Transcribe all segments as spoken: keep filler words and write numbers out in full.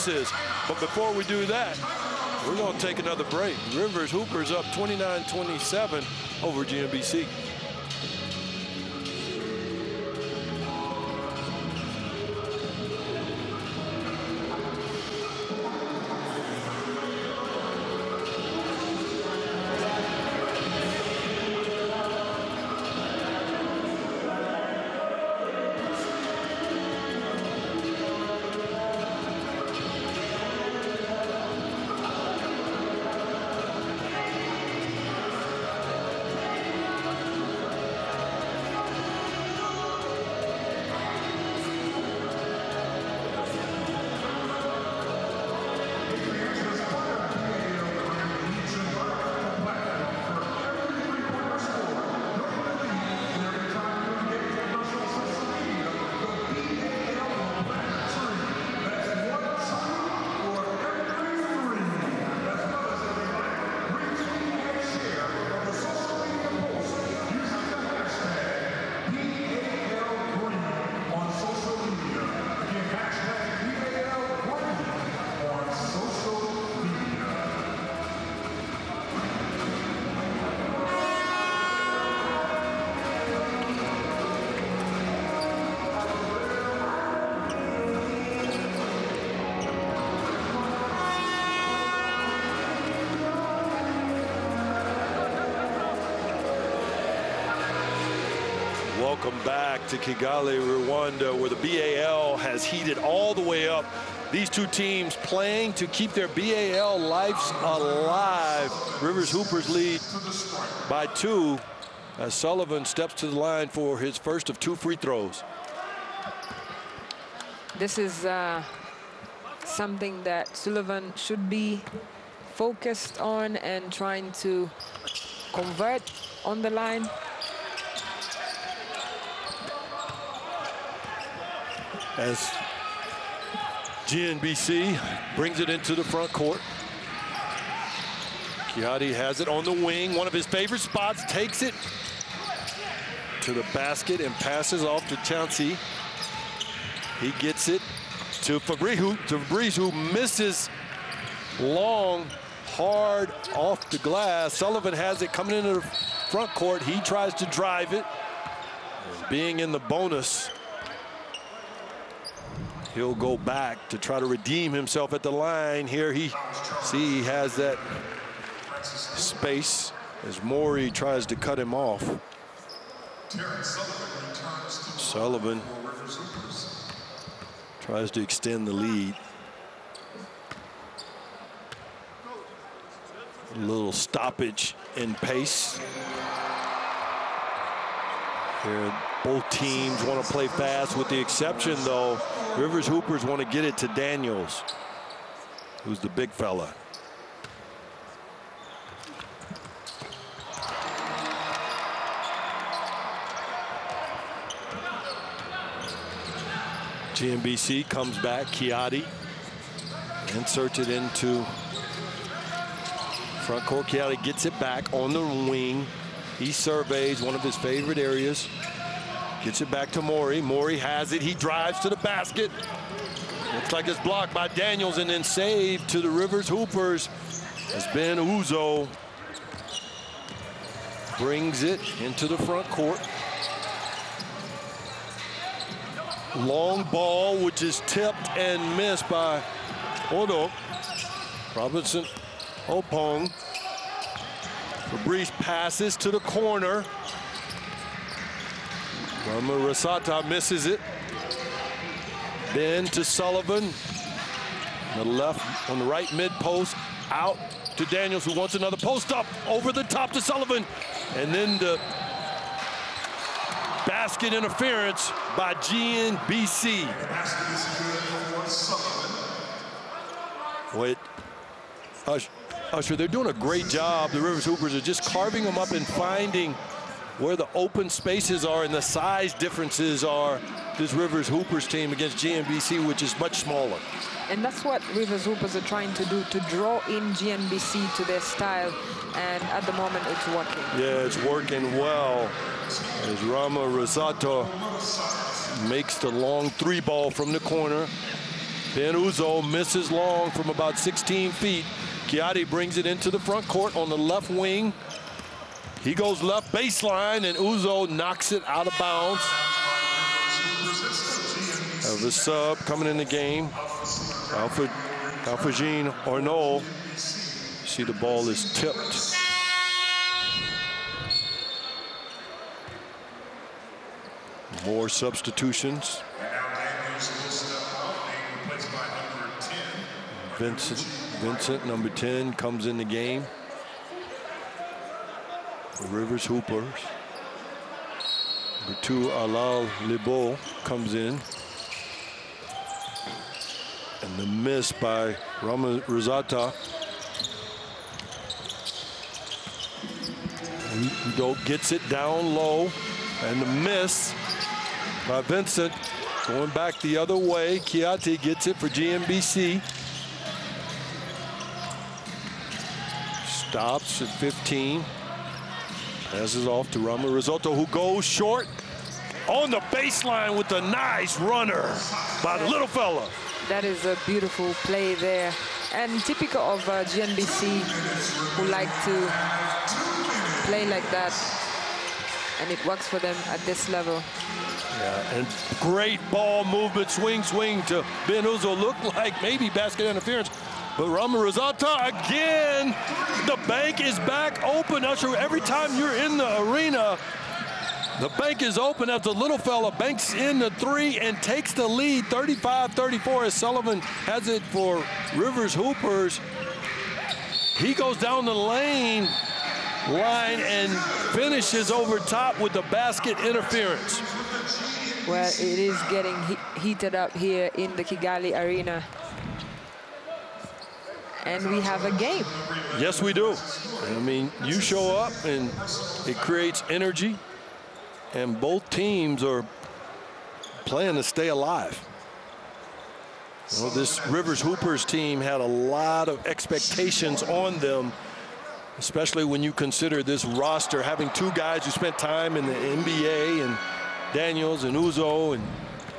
misses. But before we do that, we're going to take another break. Rivers Hoopers up twenty-nine twenty-seven over G M B C. Welcome back to Kigali, Rwanda, where the B A L has heated all the way up. These two teams playing to keep their B A L lives alive. Rivers Hoopers lead by two as Sullivan steps to the line for his first of two free throws. This is uh, something that Sullivan should be focused on and trying to convert on the line. As G M B C brings it into the front court. Kiadi has it on the wing, one of his favorite spots, takes it to the basket and passes off to Chauncey. He gets it to Fabrice, to Fabrice, who misses long, hard off the glass. Sullivan has it coming into the front court. He tries to drive it. And being in the bonus, he'll go back to try to redeem himself at the line. Here he, see, he has that space as Morey tries to cut him off. Sullivan tries to extend the lead. A little stoppage in pace. Here, both teams want to play fast, with the exception, though, Rivers Hoopers want to get it to Daniels, who's the big fella. G M B C comes back. Kiadi inserts it into front court. Kiadi gets it back on the wing. He surveys one of his favorite areas. Gets it back to Morey. Morey has it. He drives to the basket. Looks like it's blocked by Daniels, and then saved to the Rivers Hoopers as Ben Uzo brings it into the front court. Long ball, which is tipped and missed by Odo. Robinson Opong. Fabrice passes to the corner. Rama Rasata misses it. Then to Sullivan. The left on the right mid post. Out to Daniels, who wants another post up. Over the top to Sullivan. And then the basket interference by G M B C. Wait. Usher, Usher, they're doing a great job. The Rivers Hoopers are just carving them up and finding where the open spaces are and the size differences are. This Rivers Hoopers team against G M B C, which is much smaller. And that's what Rivers Hoopers are trying to do, to draw in G M B C to their style. And at the moment, it's working. Yeah, it's working well. As Rama Rosato makes the long three ball from the corner. Ben Uzo misses long from about sixteen feet. Kiati brings it into the front court on the left wing. He goes left baseline, and Uzo knocks it out of bounds. Have a sub coming in the game. Alfred, Alfred Arnault. See, the ball is tipped. More substitutions. Vincent, Vincent, number ten, comes in the game. The Rivers Hoopers. Number two, Alal Libo, comes in. And the miss by Rama Rosata. Udo gets it down low. And the miss by Vincent. Going back the other way. Kiati gets it for G M B C. Stops at fifteen. Passes off to Rama Risotto, who goes short on the baseline with a nice runner by the little fella. That is a beautiful play there. And typical of uh, G M B C, who like to play like that. And it works for them at this level. Yeah, and great ball movement, swing, swing to Ben Uzo. Looked like maybe basket interference. But Rama Rosata again. The bank is back open, Usher. Every time you're in the arena, the bank is open as the little fella banks in the three and takes the lead thirty-five thirty-four as Sullivan has it for Rivers Hoopers. He goes down the lane line and finishes over top with the basket interference. Well, it is getting he heated up here in the Kigali Arena. And we have a game. Yes, we do. I mean, you show up and it creates energy, and both teams are playing to stay alive. You know, this Rivers Hoopers team had a lot of expectations on them, especially when you consider this roster having two guys who spent time in the N B A, and Daniels and Uzo. And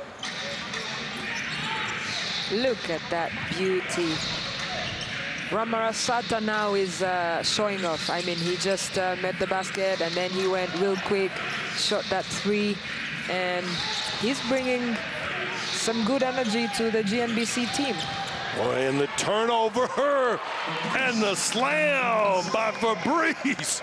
look at that beauty. Rama Rosata now is uh, showing off. I mean, he just uh, met the basket and then he went real quick, shot that three, and he's bringing some good energy to the G M B C team. Boy, and the turnover and the slam by Fabrice.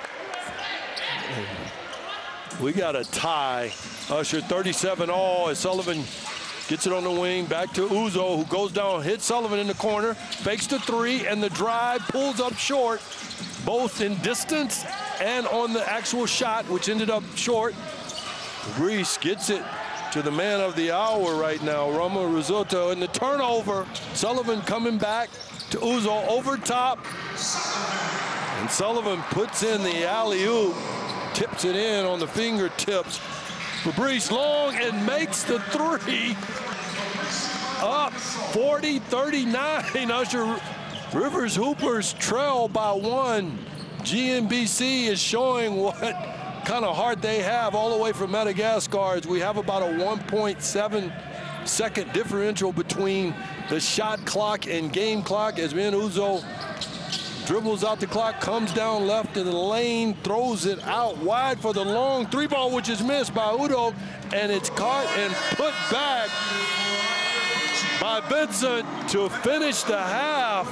We got a tie. Usher, thirty-seven all as Sullivan gets it on the wing, back to Uzo, who goes down, hits Sullivan in the corner, fakes the three, and the drive, pulls up short, both in distance and on the actual shot, which ended up short. Fabrice gets it to the man of the hour right now, Rama Risotto, and the turnover. Sullivan coming back to Uzo over top. And Sullivan puts in the alley-oop, tips it in on the fingertips. Fabrice long and makes the three. Up forty thirty-nine. Usher, Rivers Hoopers trail by one. G M B C is showing what kind of heart they have all the way from Madagascar. As we have about a one point seven second differential between the shot clock and game clock, as Ben Uzo dribbles out the clock, comes down left in the lane, throws it out wide for the long three ball, which is missed by Udo, and it's caught and put back by Vincent to finish the half.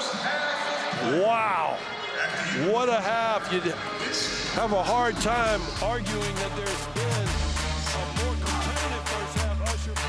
Wow, what a half. You'd have a hard time arguing that there's been a more competitive first half.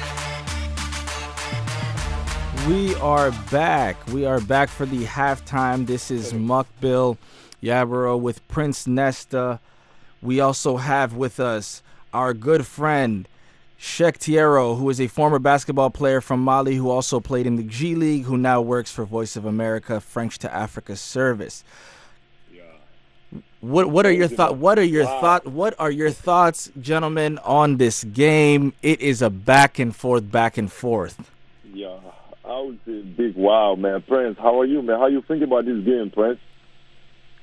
Usher. We are back. We are back for the halftime. This is Mukbil Yabaro with Prince Nesta. We also have with us our good friend Sheikh Tiero, who is a former basketball player from Mali who also played in the G League, who now works for Voice of America French to Africa service. Yeah. What what are your thought what are your wow. thought what are your thoughts, gentlemen, on this game? It is a back and forth, back and forth. Yeah. I would say big wow, man. Prince, how are you, man? How you thinking about this game, Prince?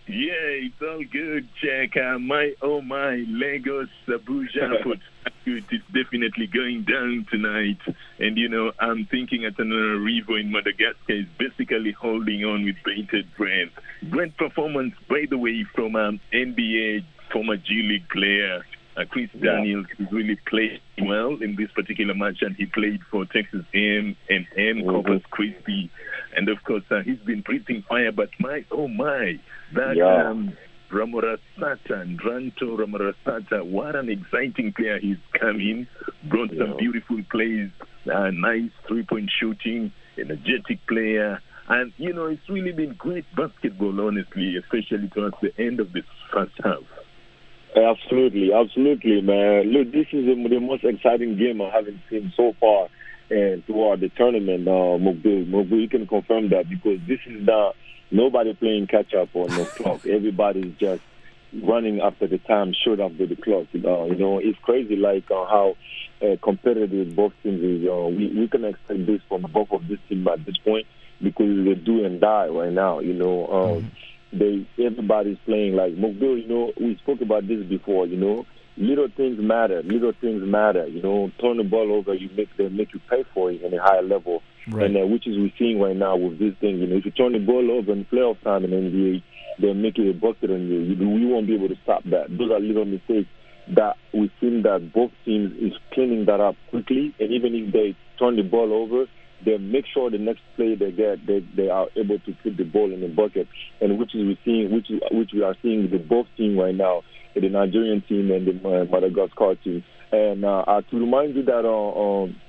Yeah, it's all good, Jack. Uh, my, oh my, Lagos Abuja Port Harcourt is definitely going down tonight. And, you know, I'm thinking Antananarivo in Madagascar is basically holding on with bated breath. Great performance, by the way, from um, N B A former G League player uh, Chris yeah. Daniels, who really played well in this particular match, and he played for Texas A and M mm-hmm. Corpus Christi. And, of course, uh, he's been breathing fire, but my, oh my, that yeah. um, Ramorasata, Ndranto Ramorasata, what an exciting player he's come in, brought yeah. some beautiful plays, uh, nice three-point shooting, energetic player. And, you know, it's really been great basketball, honestly, especially towards the end of this first half. Absolutely, absolutely, man. Look, this is the, the most exciting game I haven't seen so far and throughout the tournament, uh, Mokbil. Mokbil, you can confirm that because this is not nobody playing catch-up on the clock. Everybody's just running after the time, short after the clock. Uh, you know, it's crazy like uh, how uh, competitive both teams is. Uh, we, we can expect this from both of these teams at this point because they do and die right now, you know. Um, mm-hmm. they Everybody's playing like Mokbil, you know, we spoke about this before, you know. Little things matter. Little things matter. You know, turn the ball over, you make they make you pay for it in a higher level, right. and uh, which is we're seeing right now with this thing. You know, if you turn the ball over in playoff time in N B A, they'll make it a bucket on you. You you won't be able to stop that. Those are little mistakes that we've seen that both teams is cleaning that up quickly, and even if they turn the ball over, they make sure the next play they get, they they are able to put the ball in the bucket, and which is we seeing, which is, which we are seeing the both team right now. The Nigerian team and the uh, Madagascar team. And uh, uh, to remind you that uh, um,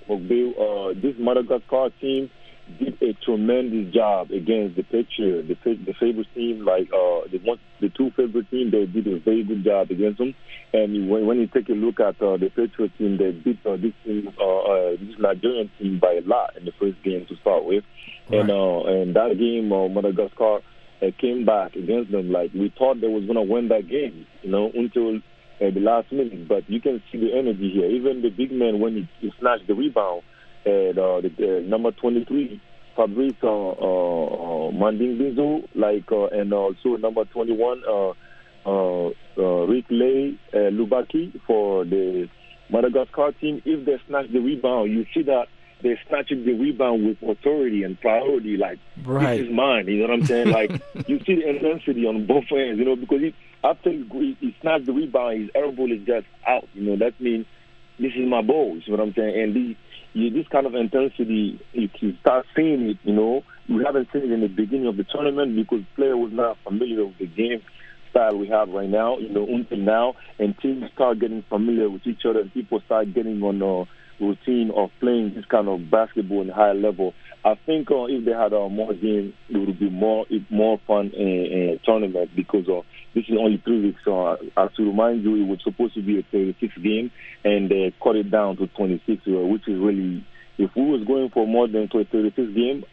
uh, this Madagascar team did a tremendous job against the Patriots, the, the favorite team, like uh, the one, the two favorite teams, they did a very good job against them. And when, when you take a look at uh, the Patriots team, they beat uh, this team, uh, uh, this Nigerian team by a lot in the first game to start with. Right. And uh, and that game, uh, Madagascar uh, came back against them. Like we thought they was gonna win that game, you know, until uh, the last minute. But you can see the energy here. Even the big man when he, he snatched the rebound, and uh, the uh, number twenty-three, Fabrice uh, uh, uh, Mandingizo, like, uh, and also number twenty-one, uh, uh, uh, Rick Lay uh, Lubaki for the Madagascar team. If they snatch the rebound, you see that they snatching the rebound with authority and priority, like, right. This is mine, you know what I'm saying? Like, you see the intensity on both ends, you know, because he, after he, he snatched the rebound, his elbow is just out, you know, that means this is my ball, you know what I'm saying? And the, you, this kind of intensity, if you start seeing it, you know, we haven't seen it in the beginning of the tournament because the player was not familiar with the game style we have right now, you know, until now, and teams start getting familiar with each other and people start getting on a routine of playing this kind of basketball in a higher level. I think uh, if they had uh, more games, it would be more more fun in, in a tournament because uh, this is only three weeks. So uh, as to remind you, it was supposed to be a thirty-six game, and they cut it down to twenty-six, uh, which is really, if we was going for more than thirty-six game,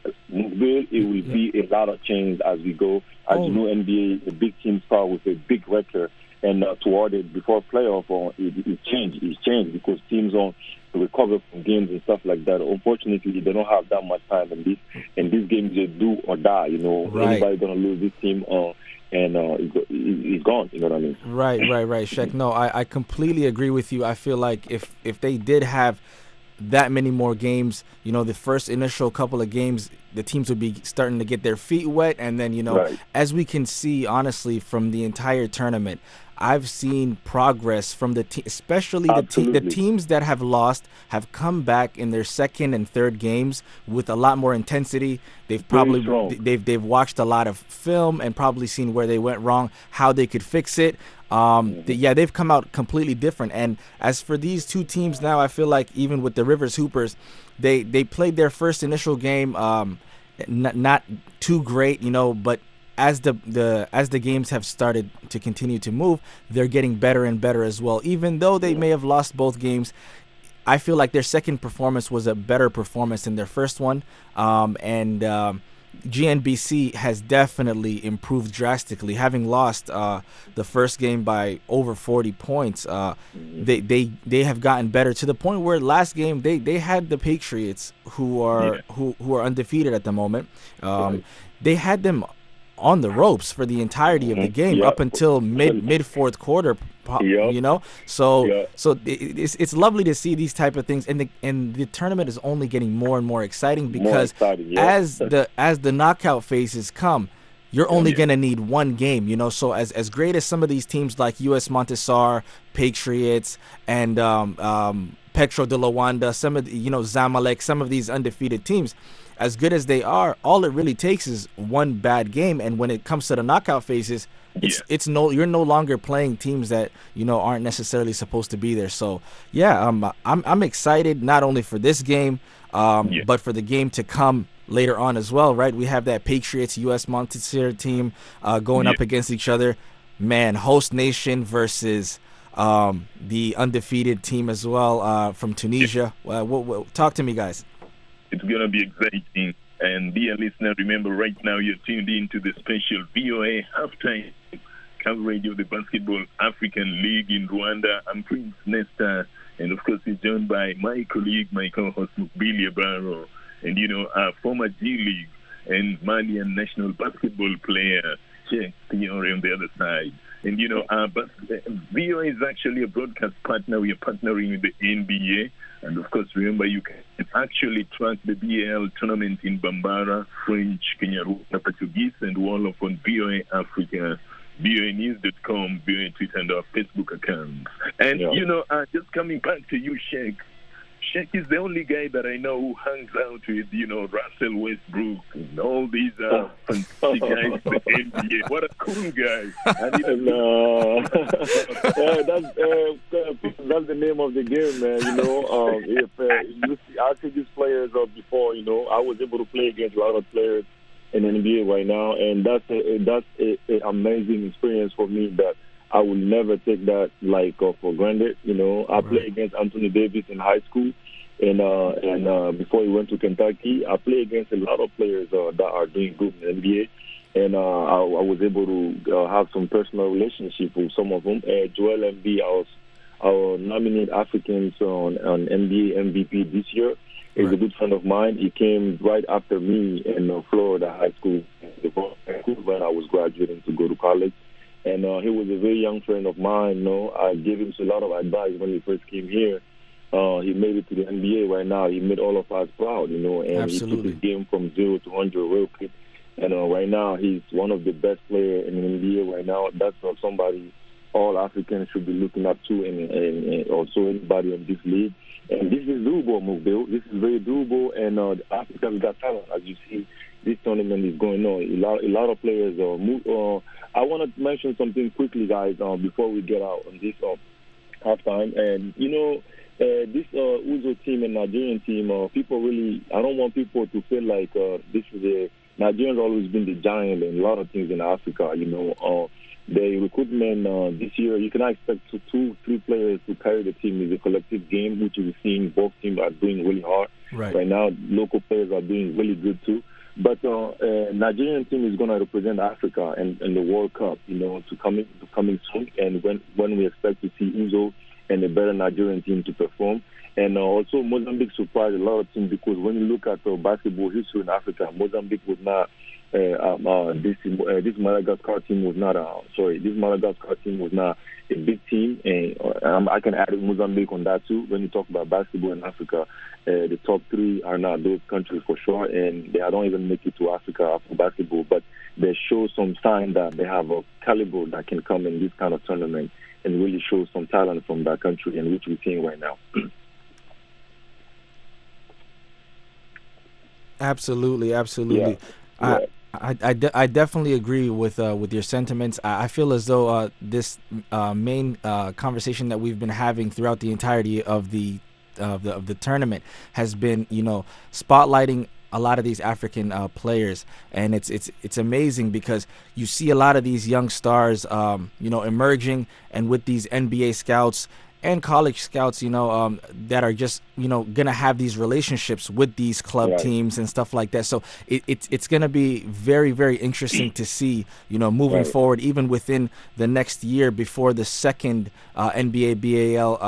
it will be a lot of change as we go. As oh. you know, N B A, the big teams start with a big record, and uh, toward it before playoff, uh, it, it changed. It's changed because teams on recover from games and stuff like that. Unfortunately, they don't have that much time in this. And these games, they do or die. You know, right. Anybody's gonna lose this team, uh, and uh, he's gone. You know what I mean? Right, right, right, Sheck. No, I, I completely agree with you. I feel like if if they did have that many more games, you know, the first initial couple of games, the teams would be starting to get their feet wet. And then, you know, right. as we can see, honestly, from the entire tournament, I've seen progress from the team, especially the, te- the teams that have lost have come back in their second and third games with a lot more intensity. They've probably they've they've watched a lot of film and probably seen where they went wrong, how they could fix it. Um, mm-hmm. the, yeah, they've come out completely different. And as for these two teams now, I feel like even with the Rivers Hoopers, they they played their first initial game, um, n- not too great, you know, but as the, the as the games have started to continue to move, they're getting better and better as well. Even though they may have lost both games, I feel like their second performance was a better performance than their first one. Um, and um, G N B C has definitely improved drastically. Having lost uh, the first game by over forty points, uh, they, they they have gotten better to the point where last game they, they had the Patriots, who are yeah. who who are undefeated at the moment. Um, right. They had them on the ropes for the entirety of the game Yep. up until mid mid fourth quarter. Yep. You know, so Yep. so it, it's it's lovely to see these type of things, and the and the tournament is only getting more and more exciting because More exciting, yeah. as the as the knockout phases come, you're only Yeah. going to need one game, you know. So as as great as some of these teams like U S Montessar, Patriots, and um, um, Petro de Luanda, some of the, you know, Zamalek, some of these undefeated teams, as good as they are, all it really takes is one bad game. And when it comes to the knockout phases, it's Yeah. it's no you're no longer playing teams that, you know, aren't necessarily supposed to be there. So yeah, um, I'm I'm excited not only for this game, um, Yeah. but for the game to come later on as well, right? We have that Patriots U S Montessor team uh, going Yeah. up against each other. Man, host nation versus um, the undefeated team as well uh, from Tunisia. Uh, what, what, talk to me, guys. It's going to be exciting. And dear listener, remember right now you're tuned in to the special V O A halftime coverage of the Basketball African League in Rwanda. I'm Prince Nesta, and of course we're joined by my colleague, my co-host Mukbili Barrow, and you know our former G League and Malian national basketball player Cheikh Tiore on the other side. And you know, uh, but V O A is actually a broadcast partner. We are partnering with the N B A, and of course, remember you can actually track the B A L tournament in Bambara, French, Kinyarwanda, Portuguese, and Wolof on V O A Africa, V O A news dot com, V O A Twitter, and our Facebook accounts. And Yeah. you know, uh, just coming back to you, Cheikh. Cheikh is the only guy that I know who hangs out with, you know, Russell Westbrook and all these uh, fantastic guys in the N B A. What a cool guy. And he And, uh, uh, that's, uh, that's the name of the game, man. You know, um, if uh, you see, I see these players uh, before, you know, I was able to play against a lot of players in the N B A right now, and that's a, that's an amazing experience for me that I will never take that like uh, for granted. You know, I played against Anthony Davis in high school, and uh, and uh, before he went to Kentucky, I played against a lot of players uh, that are doing good in the N B A, and uh, I, I was able to uh, have some personal relationship with some of them. Uh, Joel Embiid, I was I will nominate Africans on, on N B A M V P this year. He's Right. a good friend of mine. He came right after me in uh, Florida high school when I was graduating to go to college. And uh, he was a very young friend of mine. You know, I gave him a lot of advice when he first came here. Uh, he made it to the N B A right now. He made all of us proud, you know, and Absolutely. he took his game from zero to one hundred real quick. And uh, right now, he's one of the best players in the N B A right now. That's not somebody all Africans should be looking up to, and, and, and also anybody in this league. And this is doable, Mobile. This is very doable, and uh, Africa's got talent. As you see, this tournament is going on. A lot, a lot of players are move. Uh, I want to mention something quickly, guys, uh, before we get out on this uh, halftime. And, you know, uh, this uh, Uzo team and Nigerian team, uh, people really, I don't want people to feel like uh, this is a, Nigerians always been the giant in a lot of things in Africa, you know. Uh, the recruitment uh, this year, you cannot expect two, two, three players to carry the team. It's a collective game, which we're seeing both teams are doing really hard. Right. Right now, local players are doing really good, too. But uh, uh, Nigerian team is going to represent Africa and, and the World Cup, you know, to coming to coming soon. And when when we expect to see Uzo and a better Nigerian team to perform. And uh, also Mozambique surprised a lot of teams because when you look at uh, basketball history in Africa, Mozambique was not uh, um, uh, this uh, this Madagascar team was not uh, sorry this Madagascar team was not a big team. And uh, um, I can add Mozambique on that too. When you talk about basketball in Africa, uh, the top three are not those countries for sure, and they don't even make it to Africa for basketball. But they show some sign that they have a caliber that can come in this kind of tournament and really show some talent from that country, and which we're seeing right now. Absolutely, absolutely. Yeah. I, I, I, de- I definitely agree with uh, with your sentiments. I, I feel as though uh, this uh, main uh, conversation that we've been having throughout the entirety of the of the of the tournament has been, you know, spotlighting a lot of these African uh, players, and it's it's it's amazing because you see a lot of these young stars, um, you know, emerging, and with these N B A scouts and college scouts, you know, um, that are just, you know, gonna have these relationships with these club Right. teams and stuff like that. So it, it's it's gonna be very very interesting to see, you know, moving Right. forward, even within the next year before the second uh, N B A B A L um,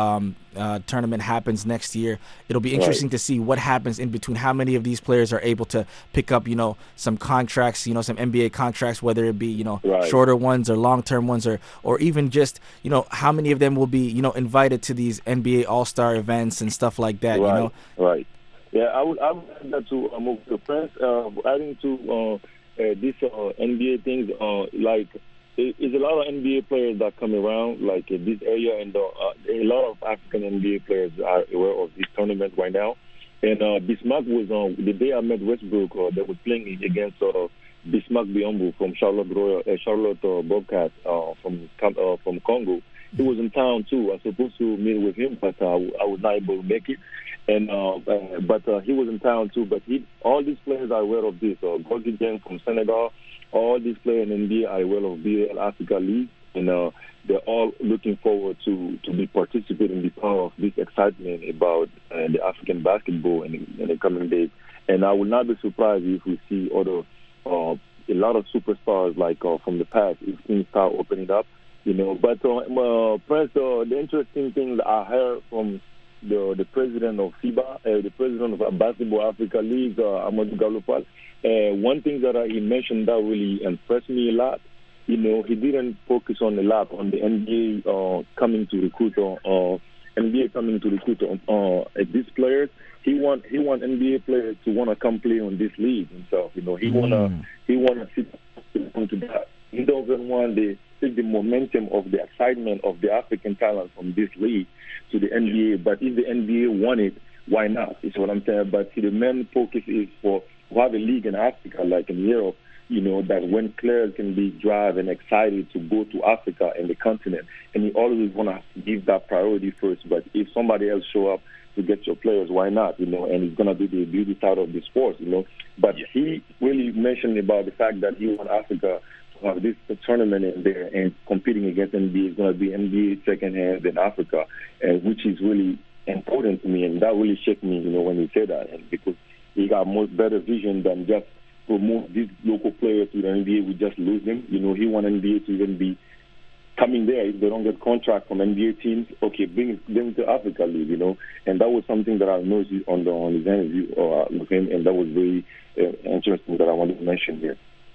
uh, tournament happens next year. It'll be interesting right. to see what happens in between. How many of these players are able to pick up, you know, some contracts, you know, some N B A contracts, whether it be, you know, right. shorter ones or long-term ones, or or even just, you know, how many of them will be, you know, invited to these N B A All-Star events and stuff like that. Right. You know, right. Yeah, I would I would add that to um, the friends uh, adding to uh, uh, this uh, N B A things uh, like. There's a lot of N B A players that come around, like in this area, and uh, a lot of African N B A players are aware of this tournament right now. And uh, Bismack was on uh, the day I met Westbrook. Uh, they were playing against uh, Bismack Biyombo from Charlotte Royal, uh, Charlotte uh, Bobcats uh, from uh, from Congo. He was in town too. I was supposed to meet with him, but uh, I was not able to make it. And uh, uh, but uh, he was in town too. But he, all these players are aware of this. Uh, Gorgui Dieng from Senegal. All these players in N B A are aware of B L Africa League, and uh, they're all looking forward to, to be participating because of this excitement about uh, the African basketball in, in the coming days. And I will not be surprised if we see other uh, a lot of superstars like uh, from the past if things start opening up, you know. But uh, uh, Prince, uh, the interesting thing that I heard from the the president of FIBA, uh, the president of Basketball Africa League, uh, Amadou Galopal. Uh, one thing that uh, he mentioned that really impressed me a lot, you know, he didn't focus on a lot on the N B A uh, coming to recruit uh, N B A coming to recruit uh, these players. He want he want N B A players to want to come play on this league himself. You know, he mm. wanna he wanna sit into that. He doesn't want the take the momentum of the excitement of the African talent from this league to the N B A. But if the N B A want it, why not? Is what I'm saying. But the main focus is for to have a league in Africa, like in Europe, you know, that when players can be drive and excited to go to Africa and the continent, and you always want to give that priority first. But if somebody else show up to get your players, why not? You know, and it's gonna be the beauty side of the sport, you know. But yeah. he really mentioned about the fact that he want Africa to have this tournament in there and competing against N B A is gonna be N B A second hand in Africa, and which is really important to me, and that really shook me, you know, when he said that, and because he got more better vision than just promote these local players to the N B A. We just lose them. You know, he want N B A to even be coming there. If they don't get contract from N B A teams, okay, bring them to Africa League, you know. And that was something that I noticed on, the, on his interview uh, with him, and that was very uh, interesting that I wanted to mention here.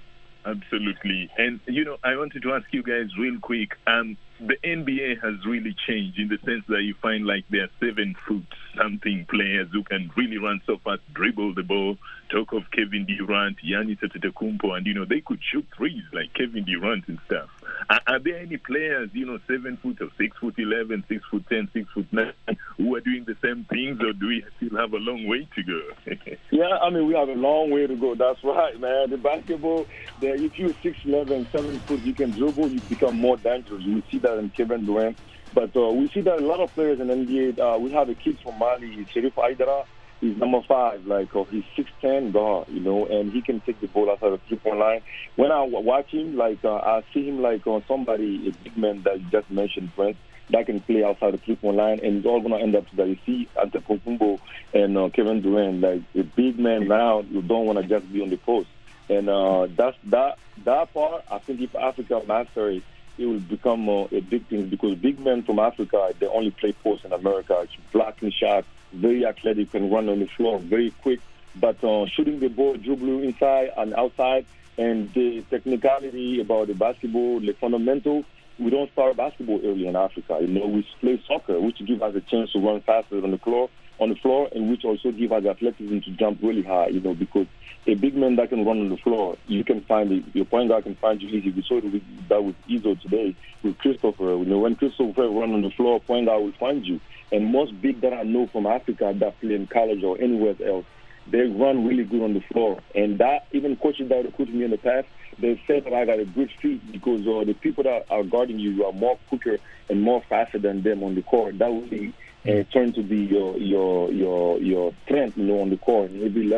Absolutely. And, you know, I wanted to ask you guys real quick, um, the N B A has really changed in the sense that you find like there are seven foot something players who can really run so fast, dribble the ball. Talk of Kevin Durant, Giannis Antetokounmpo, and, you know, they could shoot threes like Kevin Durant and stuff. Are, are there any players, you know, seven foot or six foot eleven, six foot ten, six foot nine, who are doing the same things, or do we still have a long way to go? Yeah, I mean, we have a long way to go. That's right, man. The basketball, the, if you're six eleven, seven foot, you can dribble, you become more dangerous. We see that in Kevin Durant. But uh, we see that a lot of players in N B A, uh, we have a kid from Mali, Sherif Aidara. He's number five, like uh, he's six ten guard, you know, and he can take the ball outside the three-point line. When I watch him, like uh, I see him like uh, somebody, a big man that you just mentioned, Prince, that can play outside the three-point line, and it's all going to end up to that. You see Antetokounmpo and uh, Kevin Durant, like a big man now, you don't want to just be on the post. And uh, that's that that part. I think if Africa master it, it will become uh, a big thing, because big men from Africa, they only play post in America. It's blocking shots, very athletic, can run on the floor, very quick. But uh, shooting the ball, dribbling inside and outside, and the technicality about the basketball, the fundamental, we don't start basketball early in Africa. You know, we play soccer, which gives us a chance to run faster on the floor, on the floor, and which also gives us athleticism to jump really high. You know, because a big man that can run on the floor, you can find it. Your point guard can find you easy. We saw it with, that with Izzo today with Christopher. You know, when Christopher run on the floor, point guard will find you. And most big that I know from Africa that play in college or anywhere else, they run really good on the floor. And that, even coaches that recruited me in the past, they said that I got a good feet, because uh, the people that are guarding you, you are more quicker and more faster than them on the court. That will be uh, turn to be your your your your strength, you know, on the court in every level.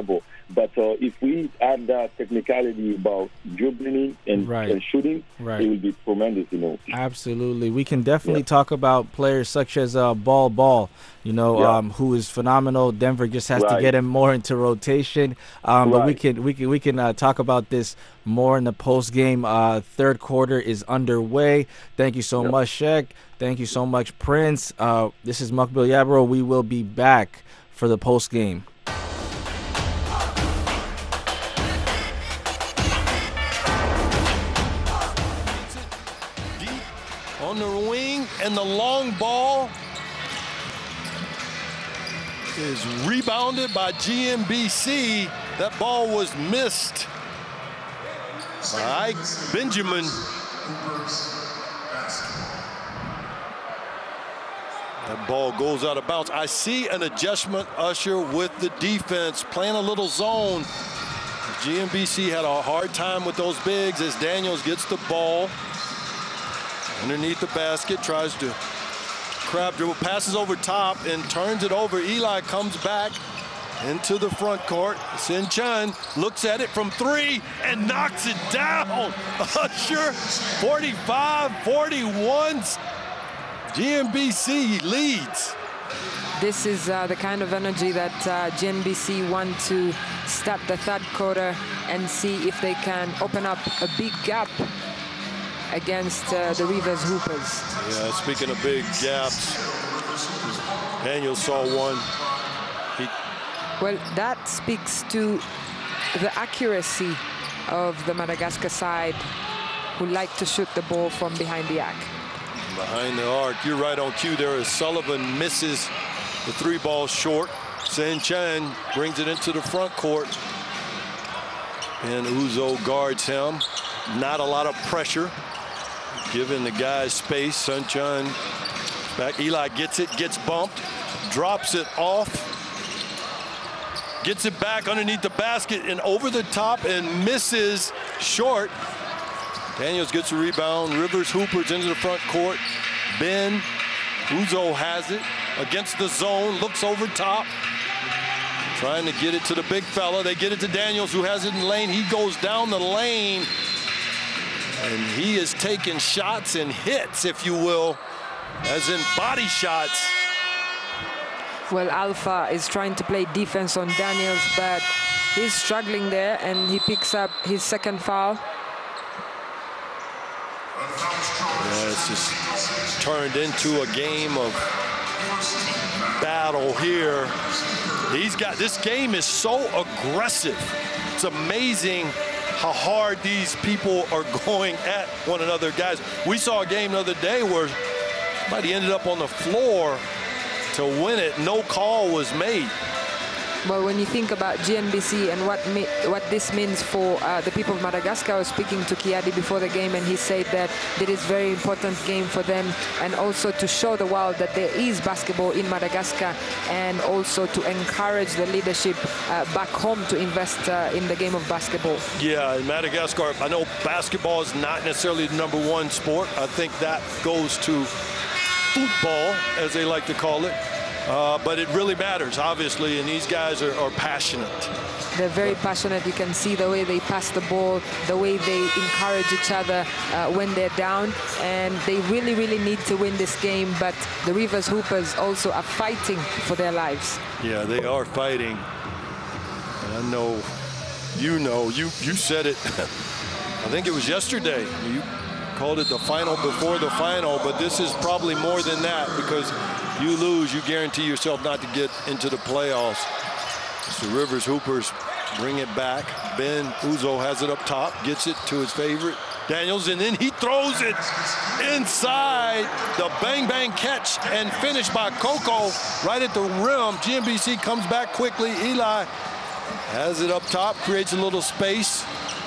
But uh, if we add that technicality about dribbling and, Right. and shooting, Right. it will be tremendous, you know. Absolutely. We can definitely Yeah. talk about players such as uh, Ball Ball, you know, Yeah. um, who is phenomenal. Denver just has to Right. get him more into rotation. Um, But we Right. can we can we can uh, talk about this more in the post game. Uh, third quarter is underway. Thank you so Yeah. much, Sheck. Thank you so much, Prince. Uh, this is Mukbil Yabro. We will be back for the post game. Deep on the wing, and the long ball is rebounded by G M B C. That ball was missed by Benjamin. That ball goes out of bounds. I see an adjustment, Usher, with the defense playing a little zone. G M B C had a hard time with those bigs as Daniels gets the ball underneath the basket, tries to crab dribble, passes over top and turns it over. Eli comes back into the front court. Sin Chun looks at it from three and knocks it down. Usher, forty-five forty-one. G M B C leads. This is uh, the kind of energy that uh, G M B C want to start the third quarter and see if they can open up a big gap against uh, the Rivers Hoopers. Yeah, speaking of big gaps, Daniel saw one. He, Well, that speaks to the accuracy of the Madagascar side, who like to shoot the ball from behind the arc. behind the arc, you're right on cue there as Sullivan misses the three ball short. Sen Chan brings it into the front court. And Uzo guards him. Not a lot of pressure, giving the guys space. Sen Chan back. Eli gets it, gets bumped, drops it off, gets it back underneath the basket and over the top and misses short. Daniels gets a rebound. Rivers Hoopers into the front court. Ben Uzo has it against the zone, looks over top, trying to get it to the big fella. They get it to Daniels, who has it in the lane. He goes down the lane, and he is taking shots and hits, if you will, as in body shots. Well, Alpha is trying to play defense on Daniels, but he's struggling there, and he picks up his second foul. Yeah, it's just turned into a game of battle here. He's got, this game is so aggressive. It's amazing how hard these people are going at one another. Guys, we saw a game the other day where somebody ended up on the floor to win it. No call was made. Well, when you think about G N B C and what me, what this means for uh, the people of Madagascar, I was speaking to Kiadi before the game, and he said that it is a very important game for them, and also to show the world that there is basketball in Madagascar, and also to encourage the leadership uh, back home to invest uh, in the game of basketball. Yeah, in Madagascar, I know basketball is not necessarily the number one sport. I think that goes to football, as they like to call it. Uh, but it really matters, obviously, and these guys are, are passionate. They're very passionate. You can see the way they pass the ball, the way they encourage each other uh, when they're down, and they really, really need to win this game, but the Rivers Hoopers also are fighting for their lives. Yeah, they are fighting. And I know, you know, you, you said it, I think it was yesterday. You called it the final before the final, but this is probably more than that, because you lose, you guarantee yourself not to get into the playoffs. So Rivers Hoopers bring it back. Ben Uzo has it up top, gets it to his favorite, Daniels, and then he throws it inside. The bang bang catch and finish by Coco right at the rim. G M B C comes back quickly. Eli has it up top, creates a little space.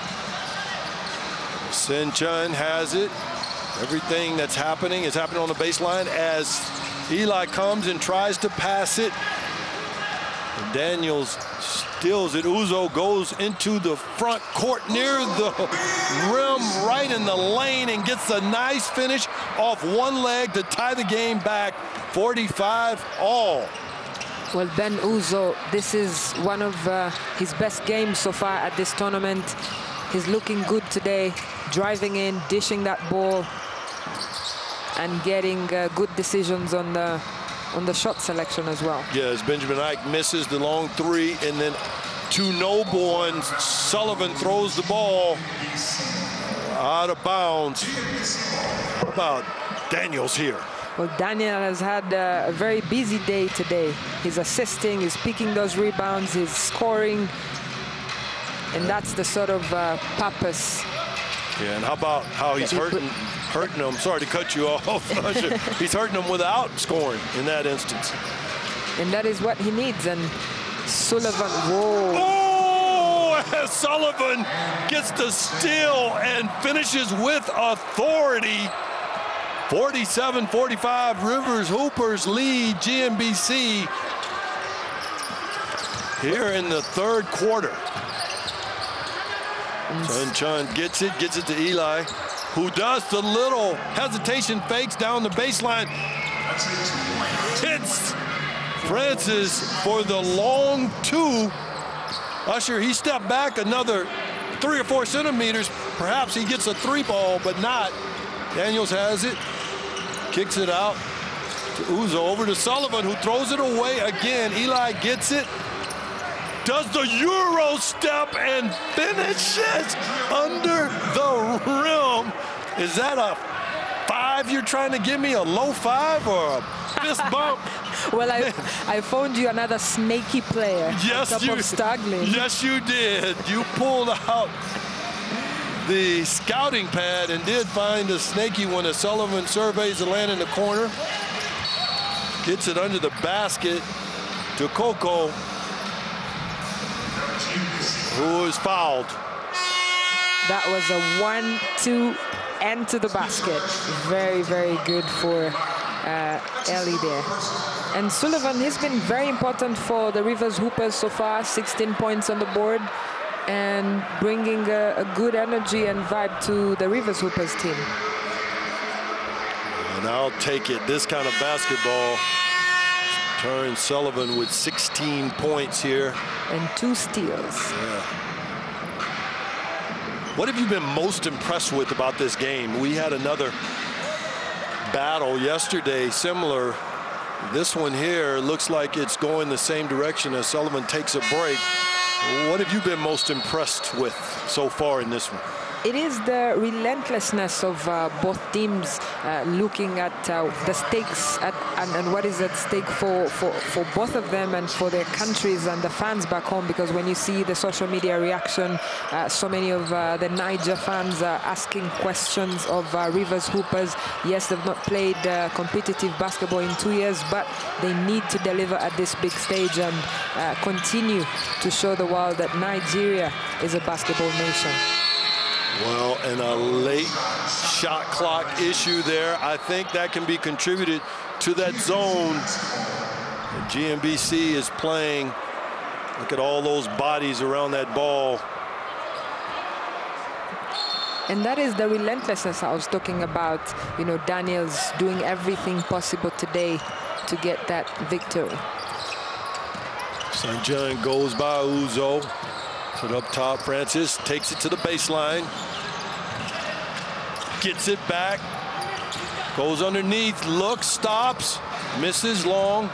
Sen Chun has it. Everything that's happening is happening on the baseline as Eli comes and tries to pass it. And Daniels steals it. Uzo goes into the front court near the rim, right in the lane, and gets a nice finish off one leg to tie the game back. forty-five all. Well, Ben Uzo, this is one of uh, his best games so far at this tournament. He's looking good today, driving in, dishing that ball, and getting uh, good decisions on the on the shot selection as well. Yes, Benjamin Ike misses the long three, and then to no ones, Sullivan throws the ball out of bounds. How about Daniels here? Well, Daniel has had uh, a very busy day today. He's assisting, he's picking those rebounds, he's scoring, and that's the sort of uh, purpose. Yeah, and how about how he's hurting, hurting them? Sorry to cut you off. He's hurting them without scoring in that instance. And that is what he needs. And Sullivan, whoa. Oh, Sullivan gets the steal and finishes with authority. forty-seven forty-five, Rivers Hoopers lead G M B C here in the third quarter. Chun Chun gets it, gets it to Eli, who does the little hesitation fakes down the baseline. Hits Francis for the long two. Usher, he stepped back another three or four centimeters. Perhaps he gets a three ball, but not. Daniels has it, kicks it out to Uzo, over to Sullivan, who throws it away again. Eli gets it, does the Euro step and finishes under the rim. Is that a five you're trying to give me, a low five or a fist bump? Well, I, I phoned you another snaky player. Yes, on top you, of Staglin. yes, you did. You pulled out the scouting pad and did find a snaky one as Sullivan surveys the land in the corner. Gets it under the basket to Coco, who is fouled. That was a one, two, and to the basket. Very, very good for uh, Ellie there. And Sullivan, he's been very important for the Rivers Hoopers so far. sixteen points on the board and bringing a, a good energy and vibe to the Rivers Hoopers team. And I'll take it. This kind of basketball turns Sullivan with sixteen points here. And two steals. Yeah. What have you been most impressed with about this game? We had another battle yesterday, similar. This one here looks like it's going the same direction as Sullivan takes a break. What have you been most impressed with so far in this one? It is the relentlessness of uh, both teams uh, looking at uh, the stakes at, and, and what is at stake for, for, for both of them and for their countries and the fans back home. Because when you see the social media reaction, uh, so many of uh, the Niger fans are asking questions of uh, Rivers Hoopers. Yes, they've not played uh, competitive basketball in two years, but they need to deliver at this big stage and uh, continue to show the world that Nigeria is a basketball nation. Well, and a late shot clock issue there. I think that can be contributed to that zone. And G M B C is playing. Look at all those bodies around that ball. And that is the relentlessness I was talking about. You know, Daniels doing everything possible today to get that victory. Saint John goes by Uzo. Put up top, Francis takes it to the baseline. Gets it back. Goes underneath, looks, stops, misses long.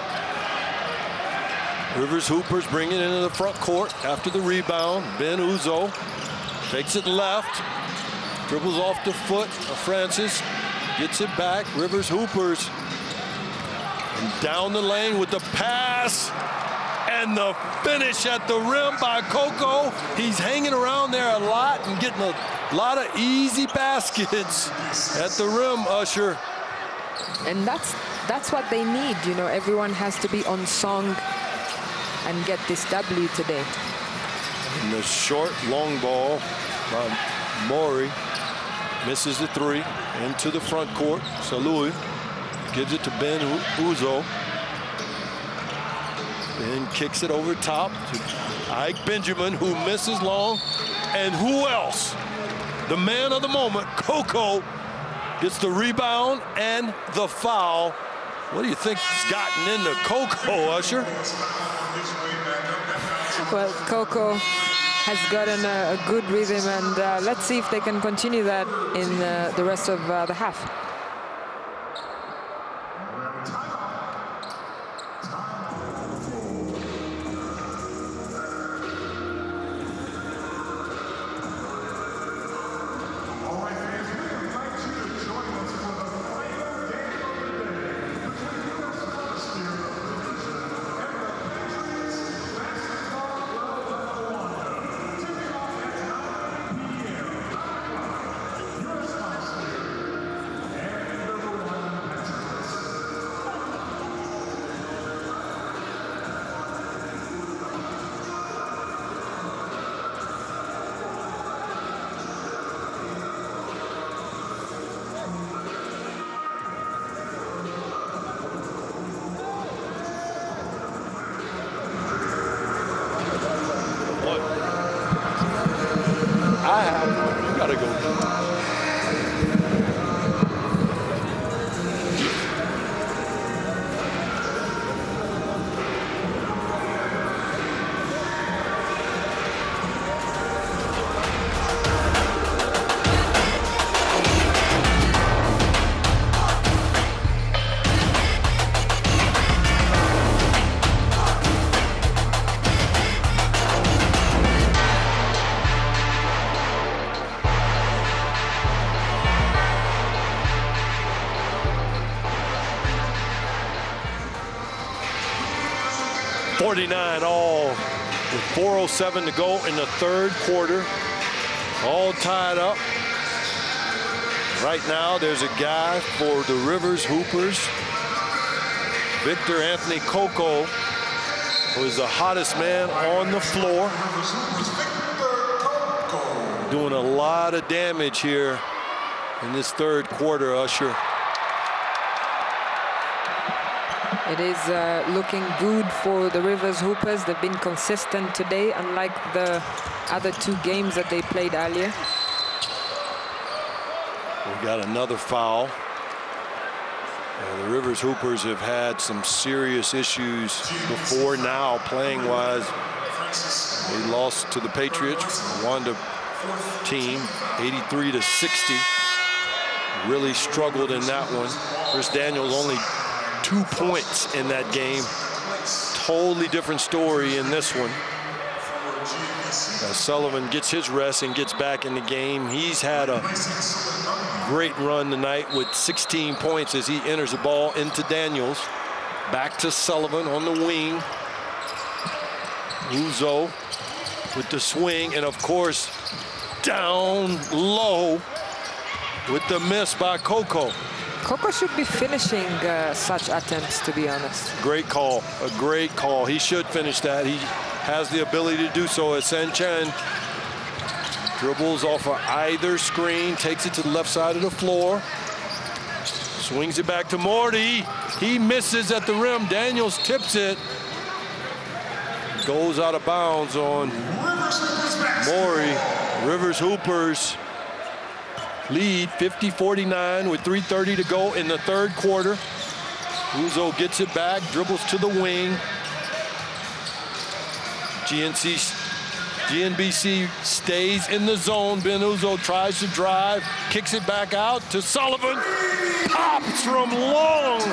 Rivers Hoopers bring it into the front court after the rebound. Ben Uzo takes it left. Dribbles off the foot of Francis. Gets it back. Rivers Hoopers. And down the lane with the pass. And the finish at the rim by Coco. He's hanging around there a lot and getting a lot of easy baskets at the rim, Usher. And that's that's what they need. You know, everyone has to be on song and get this W today. And the short long ball by Maury misses the three into the front court. Salui gives it to Ben Uzo. Ben kicks it over top to Ike Benjamin, who misses long. And who else? The man of the moment, Coco, gets the rebound and the foul What do you think has gotten into Coco, Usher? Well, Coco has gotten a, a good rhythm, and uh, let's see if they can continue that in uh, the rest of uh, the half. I have. You gotta go. forty-nine all with four oh seven to go in the third quarter. All tied up. Right now, there's a guy for the Rivers Hoopers, Victor Anthony Coco, who is the hottest man on the floor. Doing a lot of damage here in this third quarter, Usher. It is uh, looking good for the Rivers Hoopers. They've been consistent today, unlike the other two games that they played earlier. We got another foul. Uh, the Rivers Hoopers have had some serious issues before now, playing-wise. They lost to the Patriots, won the team, eighty-three to sixty. Really struggled in that one. Chris Daniels only two points in that game. Totally different story in this one. As Sullivan gets his rest and gets back in the game. He's had a great run tonight with sixteen points as he enters the ball into Daniels. Back to Sullivan on the wing. Uzo with the swing, and of course, down low with the miss by Coco. Coco should be finishing uh, such attempts, to be honest. Great call, a great call. He should finish that. He has the ability to do so as Sanchen dribbles off of either screen, takes it to the left side of the floor, swings it back to Morty. He misses at the rim. Daniels tips it. Goes out of bounds on Morey. Rivers Hoopers lead fifty forty-nine with three thirty to go in the third quarter. Uzo gets it back, dribbles to the wing. G N C, G N B C stays in the zone. Ben Uzo tries to drive, kicks it back out to Sullivan. Pops from long.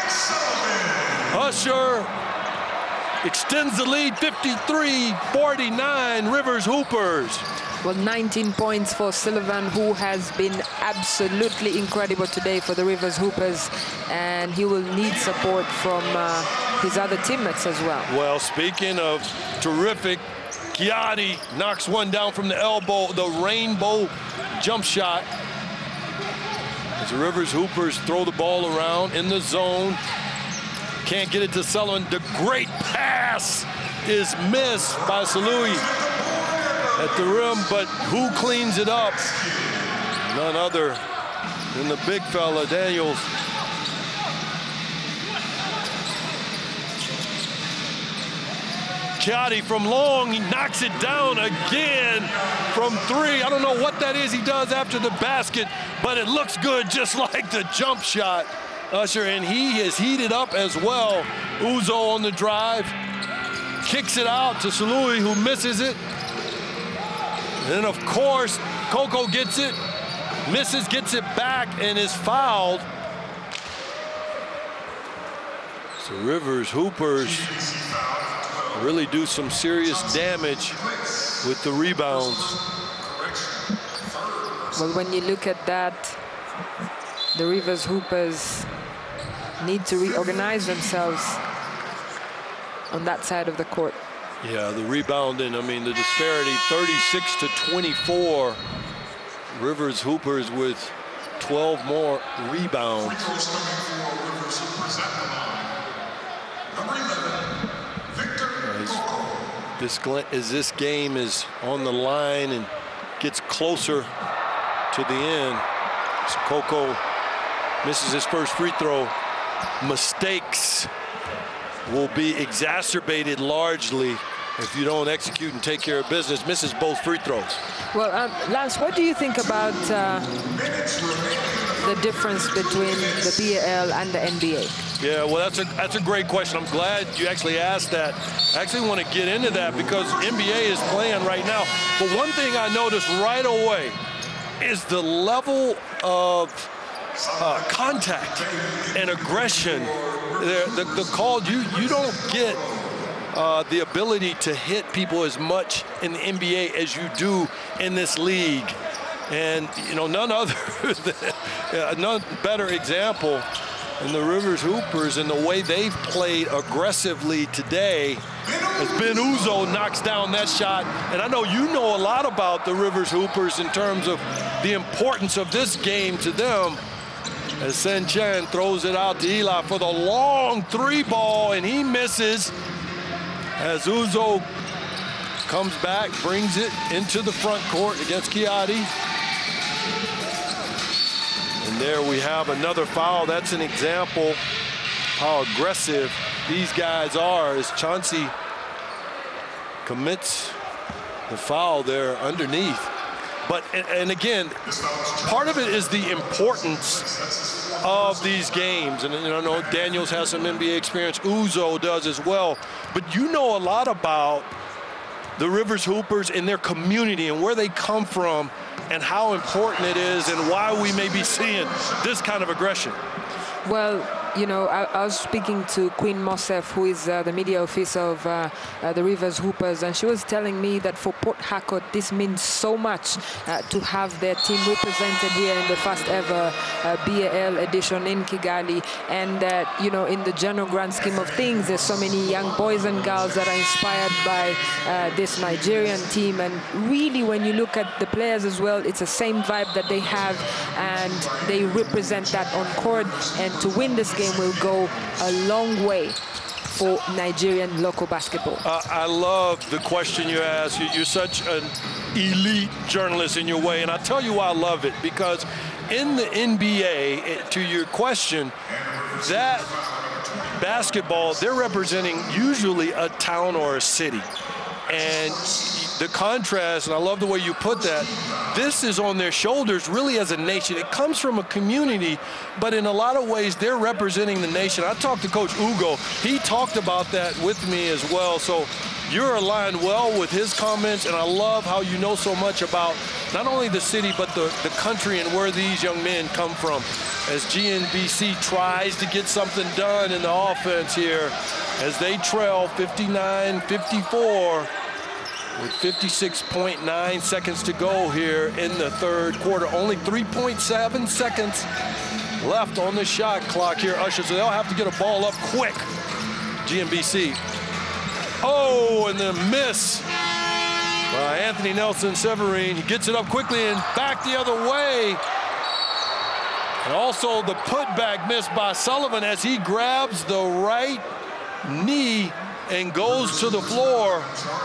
Usher extends the lead, fifty-three forty-nine, Rivers Hoopers. Well, nineteen points for Sullivan, who has been absolutely incredible today for the Rivers Hoopers, and he will need support from uh, his other teammates as well. Well, speaking of terrific, Chiatti knocks one down from the elbow, the rainbow jump shot. As the Rivers Hoopers throw the ball around in the zone. Can't get it to Sullivan. The great pass is missed by Salui at the rim, but who cleans it up? None other than the big fella, Daniels. Chiatti from long, he knocks it down again from three. I don't know what that is he does after the basket, but it looks good just like the jump shot. Usher, and he is heated up as well. Uzo on the drive, kicks it out to Salui, who misses it. And then, of course, Coco gets it, misses, gets it back, and is fouled. So Rivers Hoopers really do some serious damage with the rebounds. Well, when you look at that, the Rivers Hoopers need to reorganize themselves on that side of the court. Yeah, the rebounding, I mean, the disparity, thirty-six to twenty-four. Rivers Hoopers with twelve more rebounds. As this, as this game is on the line and gets closer to the end, so Coco misses his first free throw. Mistakes will be exacerbated largely if you don't execute and take care of business. Misses both free throws. Well, um, Lance, what do you think about uh, the difference between the B A L and the N B A? Yeah, well, that's a that's a great question. I'm glad you actually asked that. I actually want to get into that because N B A is playing right now. But one thing I noticed right away is the level of uh, contact and aggression. The, the, the call, you you don't get uh, the ability to hit people as much in the N B A as you do in this league. And, you know, none other, than, none better example than the Rivers Hoopers and the way they've played aggressively today as Ben Uzo knocks down that shot. And I know you know a lot about the Rivers Hoopers in terms of the importance of this game to them, as Sen Chen throws it out to Eli for the long three ball, and he misses as Uzo comes back, brings it into the front court against Kiadi. And there we have another foul. That's an example how aggressive these guys are as Chauncey commits the foul there underneath. But, and, and again, part of it is the importance of these games. And, and I know Daniels has some N B A experience. Uzo does as well. But you know a lot about the Rivers Hoopers and their community and where they come from and how important it is and why we may be seeing this kind of aggression. Well, you know, I, I was speaking to Queen Mosef, who is uh, the media officer of uh, uh, the Rivers Hoopers, and she was telling me that for Port Harcourt, this means so much uh, to have their team represented here in the first ever uh, B A L edition in Kigali. And that, uh, you know, in the general grand scheme of things, there's so many young boys and girls that are inspired by uh, this Nigerian team. And really, when you look at the players as well, it's the same vibe that they have, and they represent that on court. And to win this game will go a long way for Nigerian local basketball. Uh, I love the question you asked. You're such an elite journalist in your way, and I'll tell you why I love it. Because in the N B A, to your question, that basketball, they're representing usually a town or a city. And the contrast, and I love the way you put that, this is on their shoulders really as a nation. It comes from a community, but in a lot of ways, they're representing the nation. I talked to Coach Ugo. He talked about that with me as well. So you're aligned well with his comments, and I love how you know so much about not only the city, but the, the country and where these young men come from. As G N B C tries to get something done in the offense here, as they trail fifty-nine fifty-four, with fifty-six point nine seconds to go here in the third quarter. Only three point seven seconds left on the shot clock here, Usher, so they'll have to get a ball up quick. G N B C. Oh, and the miss by Anthony Nelson Severine. He gets it up quickly and back the other way. And also the putback miss by Sullivan as he grabs the right knee and goes to the floor.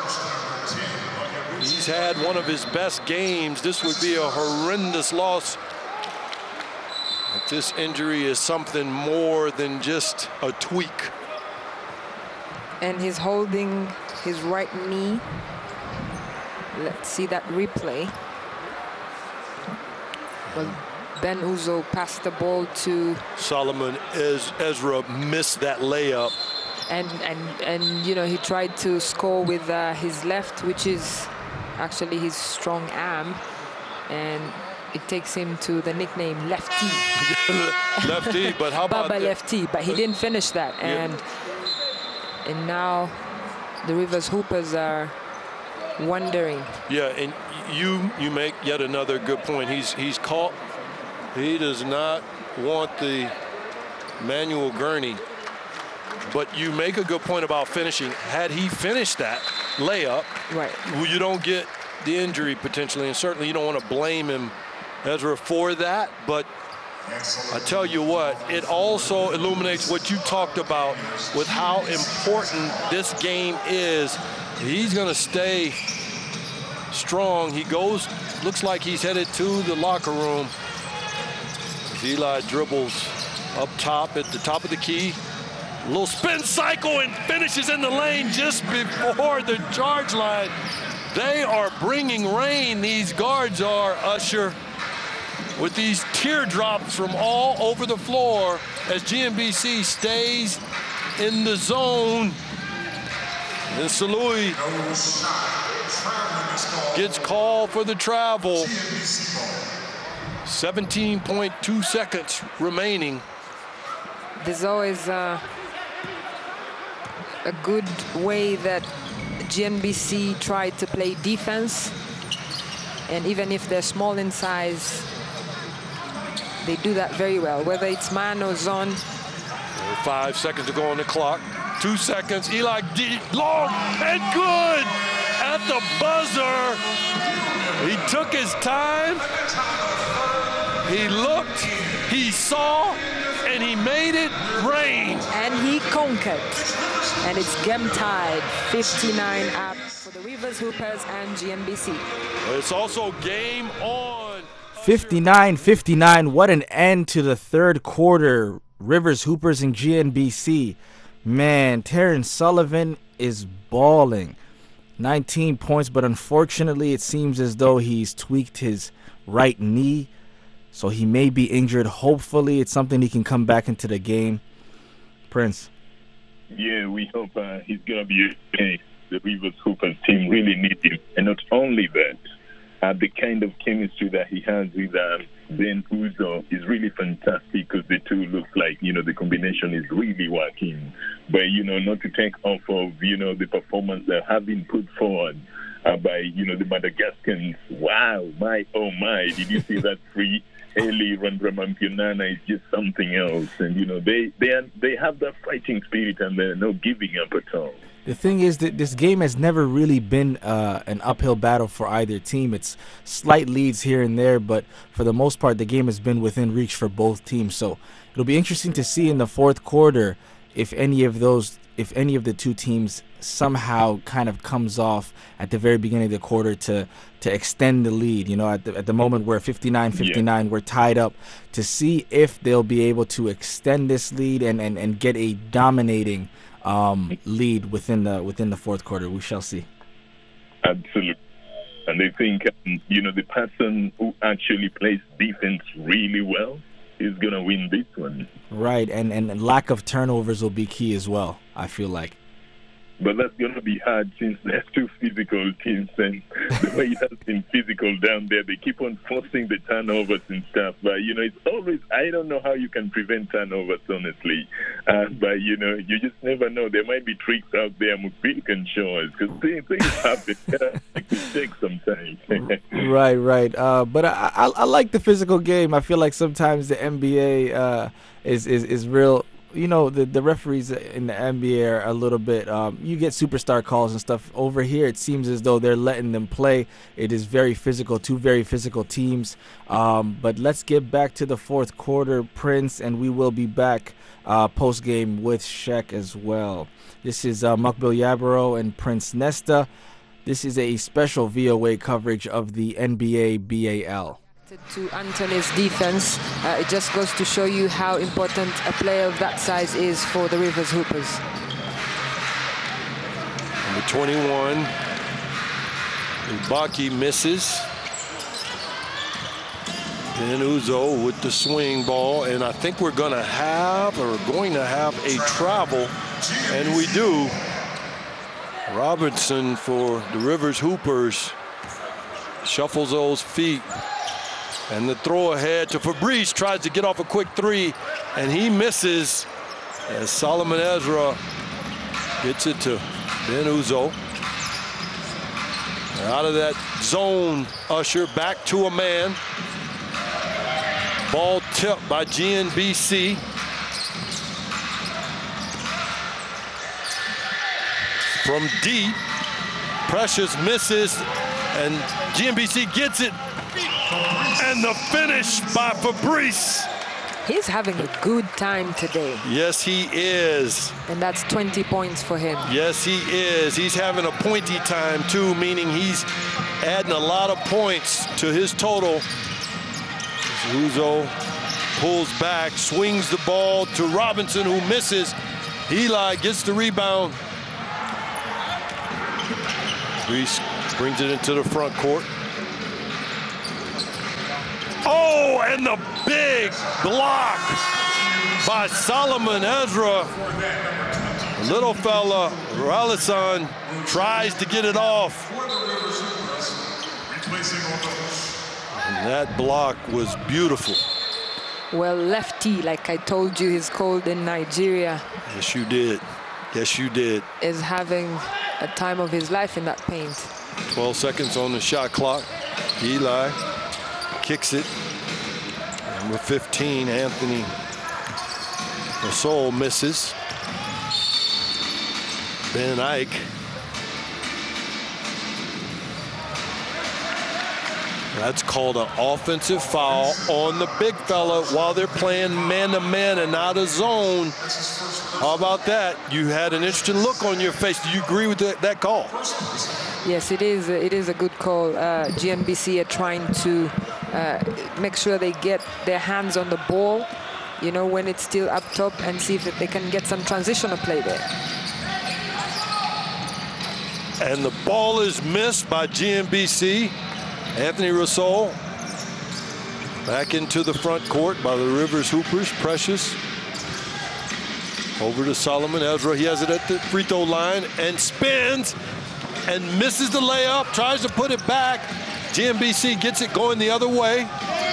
He's had one of his best games. This would be a horrendous loss. But this injury is something more than just a tweak. And he's holding his right knee. Let's see that replay. Well, Ben Uzo passed the ball to Solomon Ez- Ezra missed that layup. and and and you know, he tried to score with uh, his left, which is actually his strong arm, and it takes him to the nickname Lefty. Lefty, but how about Baba that? Lefty, but he didn't finish that. Yeah. And and now the Rivers Hoopers are wondering. Yeah, and you you make yet another good point. He's he's caught. He does not want the Manuel Gurney. But you make a good point about finishing. Had he finished that layup, Right. well, you don't get the injury potentially, and certainly you don't want to blame him, Ezra, for that. But I tell you what, it also illuminates what you talked about with how important this game is. He's going to stay strong. He goes, looks like he's headed to the locker room. Eli dribbles up top at the top of the key. A little spin cycle and finishes in the lane just before the charge line. They are bringing rain, these guards are, Usher, with these teardrops from all over the floor as G M B C stays in the zone. And Salui gets called for the travel. seventeen point two seconds remaining. There's always uh, a good way that G M B C tried to play defense, and even if they're small in size, they do that very well, whether it's man or zone. Five seconds to go on the clock. Two seconds. Eli D long and good at the buzzer. He took his time. He looked, he saw, and he made it rain. And he conquered. And it's game tied, fifty-nine up for the Rivers Hoopers and G M B C. It's also game on. fifty-nine fifty-nine. What an end to the third quarter. Rivers Hoopers and G M B C. Man, Terrence Sullivan is balling. nineteen points, but unfortunately it seems as though he's tweaked his right knee. So he may be injured. Hopefully it's something he can come back into the game. Prince. Yeah, we hope uh, he's going to be okay. The Rivers Hoopers team really need him. And not only that, uh, the kind of chemistry that he has with um, Ben Uzo is really fantastic because the two look like, you know, the combination is really working. But, you know, not to take off of, you know, the performance that have been put forward uh, by, you know, the Madagascans. Wow, my, oh my, did you see that free? Eli Randramampionana is just something else. And, you know, they, they, are, they have that fighting spirit and they're not giving up at all. The thing is that this game has never really been uh, an uphill battle for either team. It's slight leads here and there, but for the most part, the game has been within reach for both teams. So it'll be interesting to see in the fourth quarter if any of those, if any of the two teams somehow kind of comes off at the very beginning of the quarter to to extend the lead. You know, at the, at the moment we're fifty-nine fifty-nine, yeah. We're tied up, to see if they'll be able to extend this lead and, and, and get a dominating um, lead within the within the fourth quarter. We shall see. Absolutely. And I think, um, you know, the person who actually plays defense really well is going to win this one. Right, and, and lack of turnovers will be key as well, I feel like. But that's going to be hard since they're two physical teams, and the way it has been physical down there, they keep on forcing the turnovers and stuff. But, you know, it's always, I don't know how you can prevent turnovers, honestly. Uh, but, you know, you just never know. There might be tricks out there Mukbil can show us, because things, things happen. It could take some time. Right, right. Uh, but I, I, I like the physical game. I feel like sometimes the N B A uh, is, is, is real. You know, the, the referees in the N B A are a little bit, um, you get superstar calls and stuff. Over here, it seems as though they're letting them play. It is very physical, two very physical teams. Um, but let's get back to the fourth quarter, Prince, and we will be back uh, post-game with Sheck as well. This is uh, Mukbil Yabaro and Prince Nesta. This is a special V O A coverage of the N B A B A L. To Anthony's defense, uh, it just goes to show you how important a player of that size is for the Rivers Hoopers. Number twenty-one, Ibaki misses. Ben Uzoh with the swing ball, and I think we're going to have, or going to have a travel, and we do. Robinson for the Rivers Hoopers shuffles those feet, and the throw ahead to Fabrice, tries to get off a quick three, and he misses as Solomon Ezra gets it to Ben Uzoh. Out of that zone, Usher, back to a man. Ball tipped by G N B C. From deep, Precious misses, and G N B C gets it. And the finish by Fabrice. He's having a good time today. Yes, he is. And that's twenty points for him. Yes, he is. He's having a pointy time, too, meaning he's adding a lot of points to his total. Uzoh pulls back, swings the ball to Robinson, who misses. Eli gets the rebound. Reese brings it into the front court. Oh, and the big block by Solomon Ezra. The little fella, Rallison, tries to get it off. And that block was beautiful. Well, lefty, like I told you, he's called in Nigeria. Yes, you did. Yes, you did. Is having a time of his life in that paint. twelve seconds on the shot clock. Eli kicks it. Number fifteen, Anthony Rasol misses. Ben Ike. That's called an offensive foul on the big fella while they're playing man-to-man and out of zone. How about that? You had an interesting look on your face. Do you agree with that, that call? Yes, it is. It is a good call. Uh, G N B C are trying to uh, make sure they get their hands on the ball, you know, when it's still up top, and see if they can get some transitional play there. And the ball is missed by G N B C. Anthony Rasol back into the front court by the Rivers Hoopers. Precious over to Solomon Ezra. He has it at the free throw line and spins and misses the layup, tries to put it back. G N B C gets it going the other way.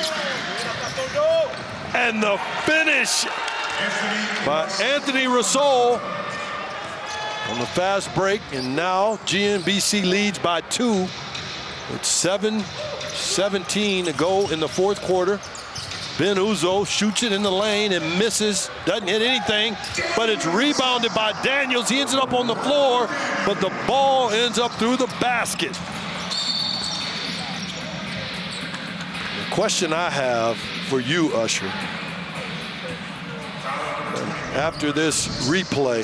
And the finish by Anthony Rasol on the fast break. And now G N B C leads by two with seven seventeen to go in the fourth quarter. Ben Uzoh shoots it in the lane and misses, doesn't hit anything, but it's rebounded by Daniels. He ends up on the floor, but the ball ends up through the basket. The question I have for you, Usher, after this replay,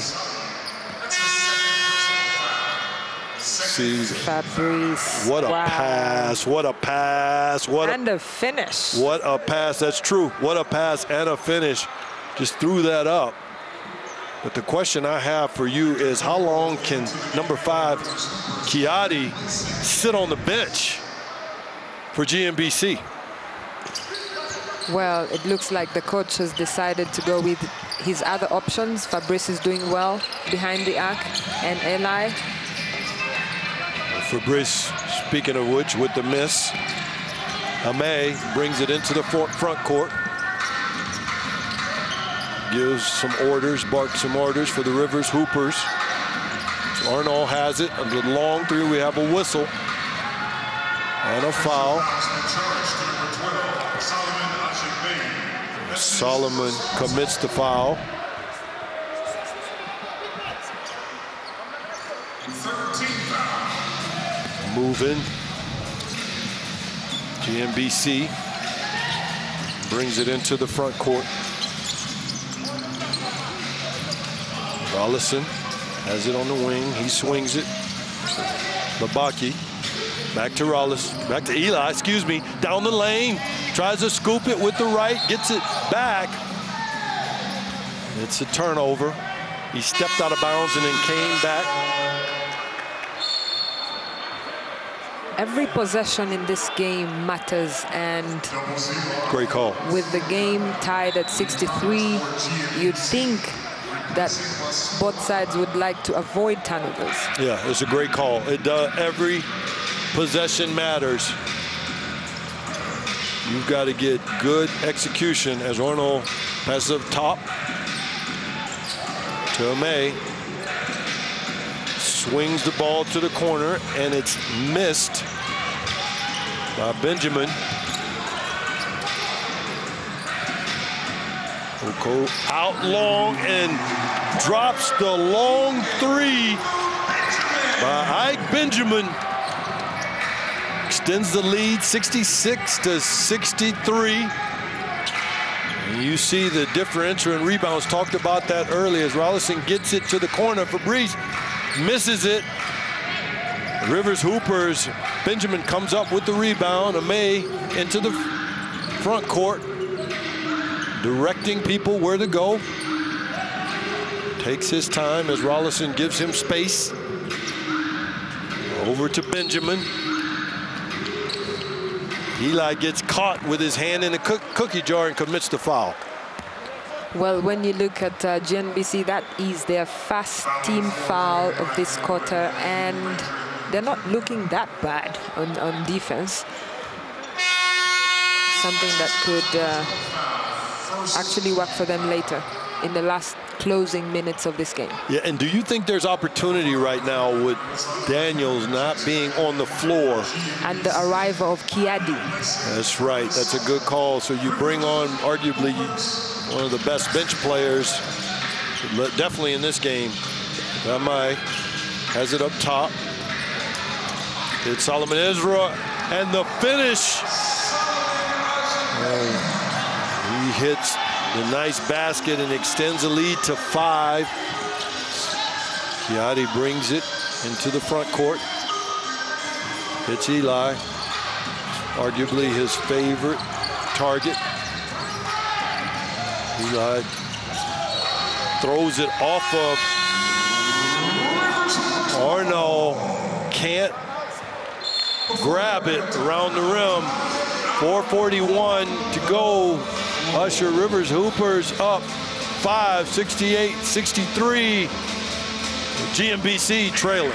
see, Fabrice. what a Wow. pass, what a pass, what and a, a finish. what a pass, that's true. What a pass and a finish. Just threw that up. But the question I have for you is, how long can number five, Kiadi, sit on the bench for G N B C? Well, it looks like the coach has decided to go with his other options. Fabrice is doing well behind the arc, and Eli. Fabrice, speaking of which, with the miss. Ame brings it into the front court. Gives some orders, barks some orders for the Rivers Hoopers. So Arnold has it. Under the long three, we have a whistle. And a foul. Solomon commits the foul. Moving. G N B C brings it into the front court. Rollison has it on the wing. He swings it. Labaki back to Rollis, back to Eli, excuse me, down the lane. Tries to scoop it with the right, gets it back. It's a turnover. He stepped out of bounds and then came back. every possession in this game matters, and great call. With the game tied at sixty-three, you'd think that both sides would like to avoid turnovers. Yeah, it's a great call. It does. Every possession matters. You've got to get good execution as Arnold passes up top to May. Swings the ball to the corner, and it's missed by Benjamin. Will go out long and drops the long three by Ike Benjamin. Extends the lead sixty-six to sixty-three. And you see the differential in rebounds. Talked about that earlier as Rolison gets it to the corner. Fabrice misses it. Rivers Hoopers. Benjamin comes up with the rebound. Amay into the front court, directing people where to go. Takes his time as Rolison gives him space. Over to Benjamin. Eli gets caught with his hand in a cookie jar and commits the foul. Well, when you look at uh, G N B C, that is their first team foul of this quarter, and they're not looking that bad on, on defense. Something that could uh, actually work for them later in the last closing minutes of this game. Yeah, and do you think there's opportunity right now with Daniels not being on the floor? And the arrival of Kiadi. That's right. That's a good call. So you bring on arguably one of the best bench players, definitely in this game. Amay has it up top. It's Solomon Ezra, and the finish. And he hits the nice basket and extends the lead to five. Kiadi brings it into the front court. It's Eli, arguably his favorite target. Eli throws it off of Arnold. Can't grab it around the rim. four forty-one to go. Usher Rivers Hoopers up five, sixty-eight sixty-three. G N B C trailing.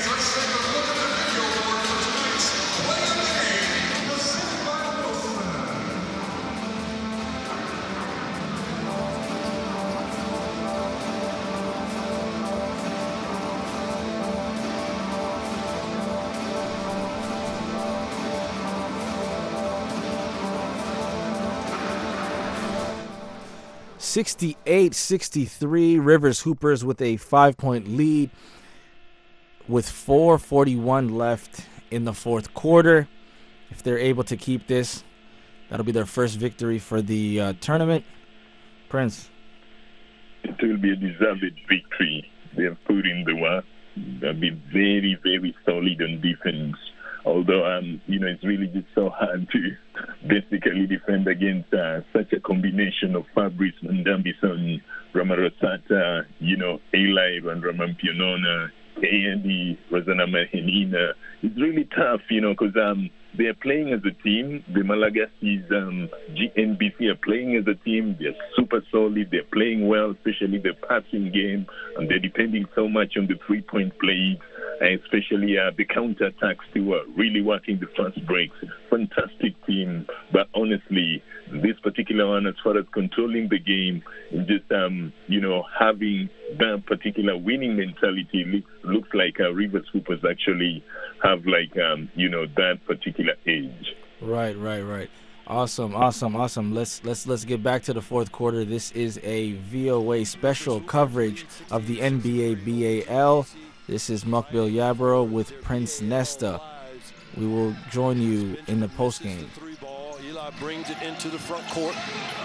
sixty-eight sixty-three, Rivers Hoopers with a five-point lead with four forty-one left in the fourth quarter. If they're able to keep this, that'll be their first victory for the uh, tournament. Prince. It will be a deserved victory. They have put in the work. They'll be very, very solid on defense. Although, um, you know, it's really just so hard to basically defend against uh, such a combination of Fabrice Ndambison, Ramarosata, you know, Eli and Ramampionona, A and E, Rosanna Mahenina. It's really tough, you know, because um, they're playing as a team. The Malagasy um, G N B C are playing as a team. They're super solid. They're playing well, especially the passing game. And they're depending so much on the three-point play, especially uh, the counter-attacks to uh, really working the fast breaks. Fantastic team. But honestly, this particular one, as far as controlling the game, just, um, you know, having that particular winning mentality, looks, looks like uh, Rivers Hoopers actually have, like, um, you know, that particular edge. Right, right, right. Awesome, awesome, awesome. Let's let's let's get back to the fourth quarter. This is a V O A special coverage of the N B A B A L. This is Mukbil Yabaro with Prince Nesta. We will join you in the postgame. Three ball. Eli brings it into the front court.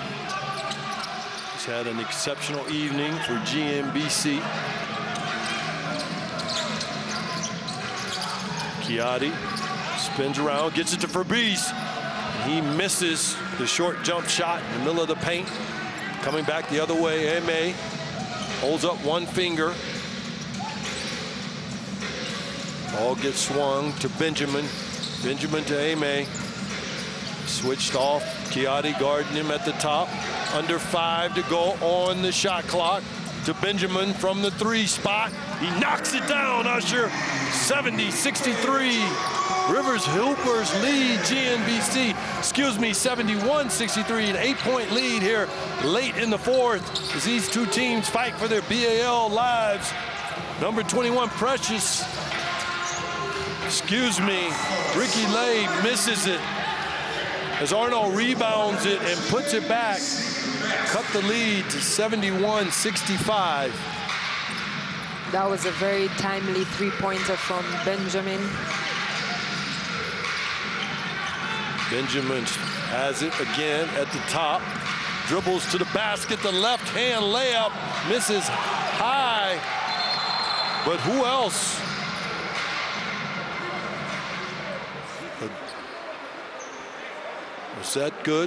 He's had an exceptional evening for G N B C. Kiadi spins around, gets it to Fabrice. He misses the short jump shot in the middle of the paint. Coming back the other way, Amay holds up one finger. Ball gets swung to Benjamin. Benjamin to Aimee. Switched off. Keyate guarding him at the top. Under five to go on the shot clock. To Benjamin from the three spot. He knocks it down, Usher. seventy sixty-three. Rivers Hoopers lead G N B C. Excuse me, seventy-one sixty-three. An eight-point lead here late in the fourth as these two teams fight for their B A L lives. Number twenty-one, Precious. Excuse me, Ricky Lay misses it as Arnold rebounds it and puts it back. Cut the lead to seventy-one sixty-five. That was a very timely three-pointer from Benjamin. Benjamin has it again at the top. Dribbles to the basket, the left hand layup, misses high. But who else? Was that good?